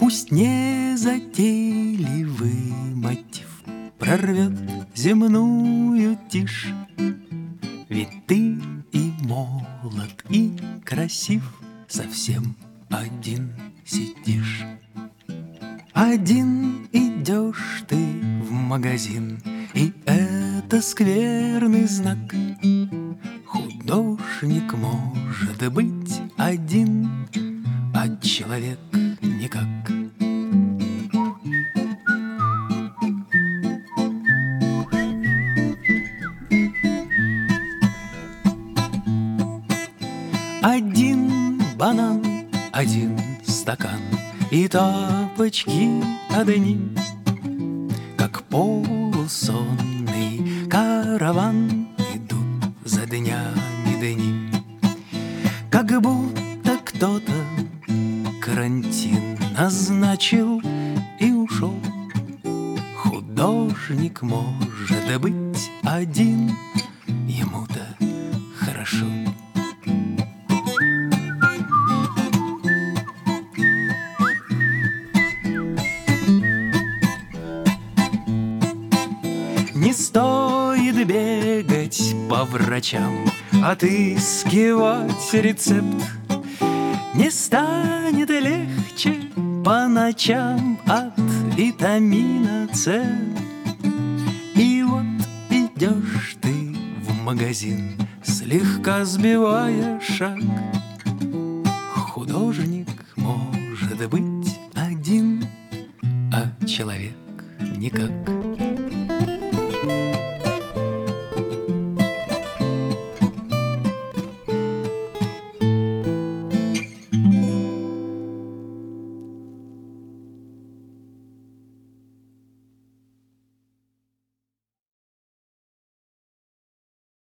Пусть незатейливый мотив прорвет земную тишь, ведь ты и молод, и красив, совсем один сидишь. Один идешь ты в магазин, и это скверный знак. Художник может быть один, а человек никак. Один банан, один стакан и тапочки одни, как полусонный караван идут за днями дни. Как будто кто-то карантин назначил и ушел. Художник может быть один, ему-то хорошо. Не стоит бегать по врачам, отыскивать рецепт. Не станет легче по ночам от витамина С. И вот идешь ты в магазин, слегка сбивая шаг. Художник может быть один, а человек никак.